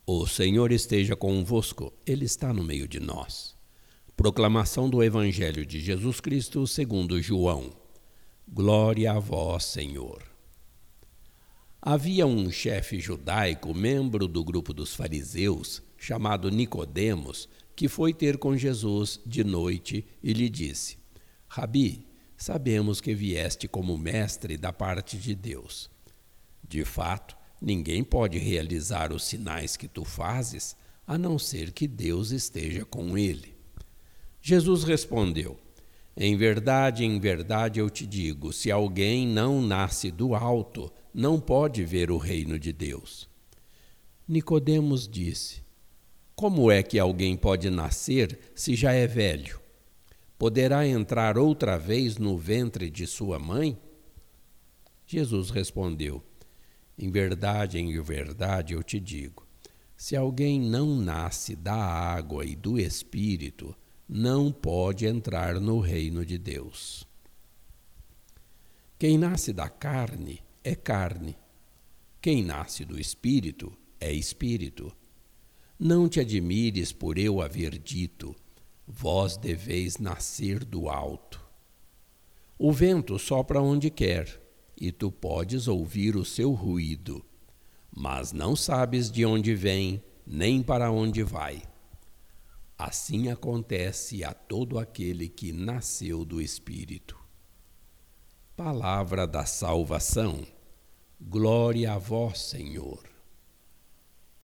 O Senhor esteja convosco, Ele está no meio de nós. Proclamação do Evangelho de Jesus Cristo segundo João. Glória a vós, Senhor. Havia um chefe judaico, membro do grupo dos fariseus, chamado Nicodemos, que foi ter com Jesus de noite e lhe disse: Rabi, sabemos que vieste como mestre da parte de Deus. De fato, ninguém pode realizar os sinais que tu fazes, a não ser que Deus esteja com ele. Jesus respondeu: em verdade, eu te digo, se alguém não nasce do alto, não pode ver o reino de Deus. Nicodemos disse: como é que alguém pode nascer se já é velho? Poderá entrar outra vez no ventre de sua mãe? Jesus respondeu: em verdade, eu te digo, se alguém não nasce da água e do Espírito, não pode entrar no reino de Deus. Quem nasce da carne é carne. Quem nasce do Espírito é Espírito. Não te admires por eu haver dito, vós deveis nascer do alto. O vento sopra onde quer, e tu podes ouvir o seu ruído, mas não sabes de onde vem, nem para onde vai. Assim acontece a todo aquele que nasceu do Espírito. Palavra da salvação. Glória a vós, Senhor.